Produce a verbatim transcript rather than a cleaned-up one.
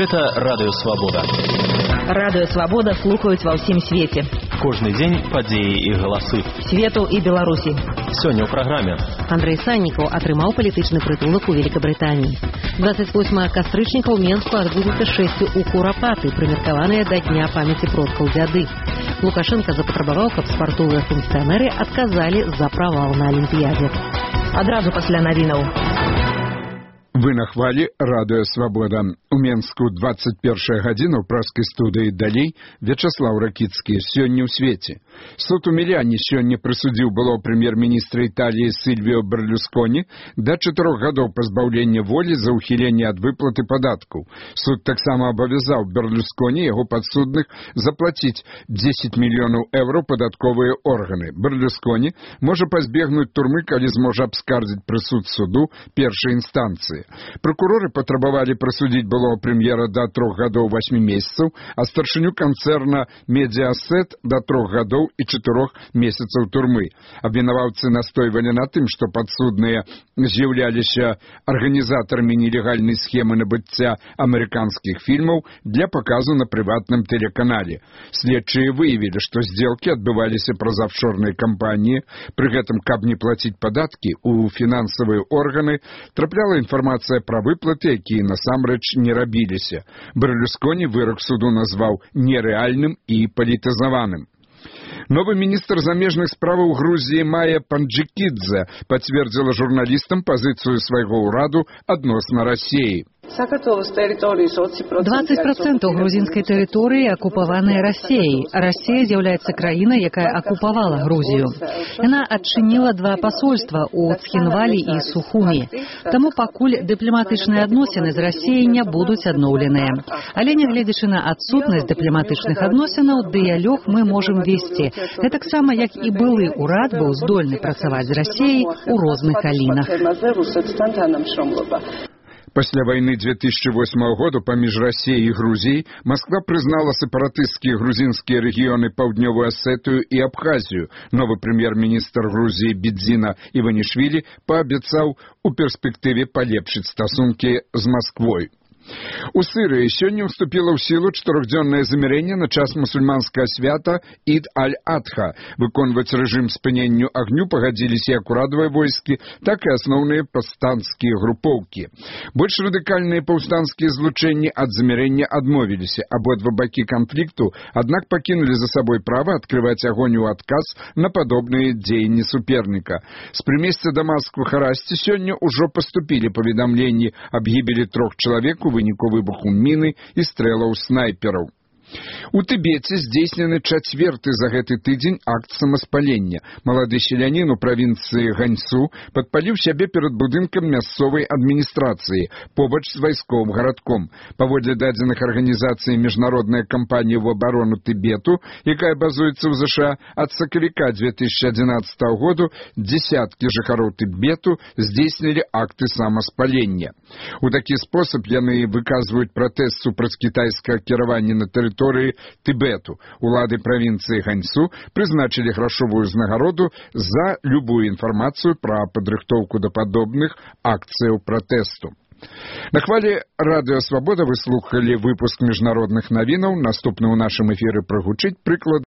Гэта Радыё Свабода. Радыё Свабода слухаюць ва ўсім свеце. Кожны дзень падзеі і галасы. Свету і Беларусі. Сёння ў праграме. Андрэй Саннікаў атрымаў палітычны прытулак у Великабрытаніі. двадцать восьмага кастрычніка ў Менску адбудуцца шэсцю ў Курапаты, прымеркаваныя да дня памяці продкаў дзяды. Лукашенко запатрабаваў, каб спартовыя функцыянеры адказалі за правал на Алімпіядзе. Адразу пасля навінаў. Вы на хвалі Радыё Свабода. У Менску двадцать першая гадзіна ў праскай студыі далей Вячаслаў Ракіцкі. Сёння ў свеце. Суд у Міляне сёння прысудзіў было прэм'ер-міністра Італіі Сільвіо Берлюсконі да чатырох гадоў пазбаўлення волі за ўхіленне ад выплаты падаткаў. Суд таксама абавязаў Берлюсконі яго падсудных заплаціць дзесяць мільёнаў еўра падатковыя органы. Берлюсконі можа пазбегнуць турмы, калі зможа абскардзіць прысуд суду першай інстанцыі. Прокуроры патрабавалі прысудзіць былого прэм'ера да трох гадоў васьмі месяцаў, а старшыню канцэрна Медиасет да трох гадоў і чатырох месяцаў турмы. Абвінаваўцы настойвалі на тым, што падсудныя з'яўляліся арганізатарамі нелегальнай схемы набыцця амерыканскіх фільмаў для паказу на прыватным тэлеканале. Следчыя выявілі, што здзелкі адбываліся праз афшорныя кампаніі. Пры гэтым, каб не плаціць падаткі, у фінансавыя органы трапляла інфармацыя пра выплаты, якія насамрэч не рабіліся. Берлюсконі вырак суду назваў нерэальным і палітызаваным. Новы міністр замежных справаў Грузіі Майя Панджикидзе пацвердзіла журналістам пазіцыю свайго ўраду адносна Расіі. двадцать процентов грузинской территории оккупованной Россией. Россия является краиной, якая оккупавала Грузию. Она адчынила два посольства у Цхінвалі и Сухуми. Таму пакуль дыпламатычныя адносіны з Расіяй не будуць адноўленыя. Але нягледзячы на адсутнасць дыпламатычных адносінаў, дыялог мы можем весці. Гэтаксама, як і былы ўрад быў здольны працаваць з Расіяй у розных галінах. Пасля вайны две тысячи восьмого году паміж Расіяй і Грузіяй Москва прызнала сепаратысцкія грузінскія рэгіёны Паўднёвую Асетыю і Абхазію. Новы прэм'ер-міністр Грузіі Бедзіна Іванішвілі паабяцаў у перспектыве палепшыць стасункі з Масквой. У Сырыі сёння ўступіла ў сілу чатырохдзённае замірэнне на час мусульманскага свята Ід аль-Адха. Выконваць рэжым спынення агню пагадзіліся як урадавыя войскі, так і асноўныя паўстанцкія групоўкі. Больш радыкальныя паўстанцкія злучэнні ад замірэння адмовіліся. Абодва бакі канфлікту, аднак пакінулі за сабой права адкрываць агонь у адказ на падобныя дзеянні суперніка. З прымесця Дамаску Харасці сёння ўжо паступілі паведамленні аб гібелі трох чалавек у выніку выбуху міны і стрэлаў снайпераў. У Тыбеце здзейснены чацверты за гэты тыдзень акт самаспалення. Малады селянін у правінцыі Ганьсу падпаліў сябе перад будынкам мясцовай адміністрацыі, побач з вайсковым гарадком. Паводле дадзеных арганізацыі міжнародная кампанія ў абарону Тыбету, якая базуецца ў ЗША, ад сакавіка две тысячи адзінаццатага году дзесяткі жыхароў Тыбету здзейснілі акты самаспалення. У такі спосаб яны выказваюць пратэст супраць кітайскага кіравання на тэрыторыі Тыбету. Улады правінцыі Ганьсу прызначылі грашовую ўзнагароду за любую інфармацыю пра падрыхтоўку да падобных акцыяў пратэсту. На хвалі Радыё Свабода вы слухалі выпуск міжнародных навінаў. Наступны ў нашым эфіры прагучыць прыклад